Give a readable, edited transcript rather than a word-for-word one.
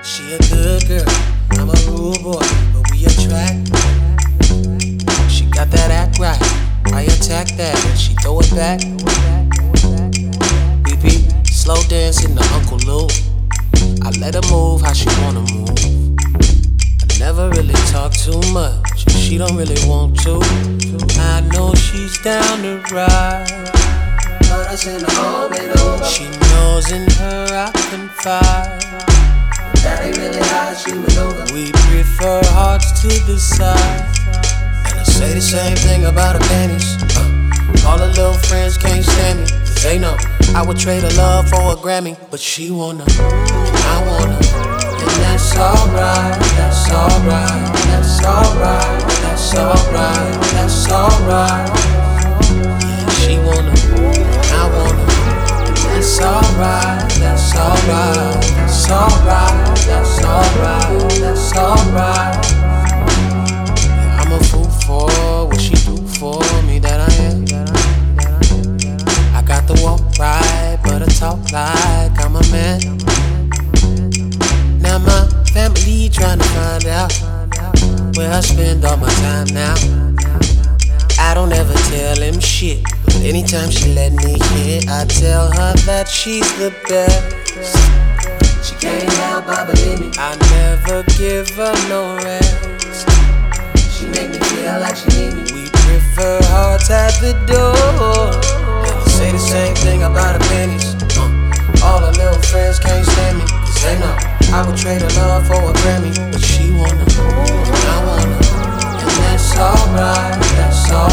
She a good girl, I'm a rude boy, but we attract. She got that act right, I attack that, and she throw it back. We be slow dancing to Uncle Lou. I let her move how she wanna move. I never really talk too much, and she don't really want to. I know she's down to ride, but I send her home and over. She knows in her I confide. That ain't really how she maneuver. We prefer hearts to the side. And I say the same thing about her panties. All her little friends can't stand me, 'cause they know I would trade her love for a Grammy. But she wanna, and I wanna, and that's alright, that's alright, that's alright, that's alright, that's alright. Yeah, she wanna, and I wanna, and that's alright, that's alright, that's alright, that's alright, that's alright. Yeah, I'm a fool for what she do for me, that I am. I got the walk right, but I talk like I'm a man. Now my family trying to find out where I spend all my time now. I don't ever tell him shit, but anytime she let me hit, I tell her that she's the best. She can't help but believe me. I never give her no rest. She make me feel like she need me. We prefer hearts at the door. And they say the same thing about her panties. All her little friends can't stand me, 'cause they know I would trade her love for a Grammy. But she wanna, and I wanna, and that's alright, that's alright.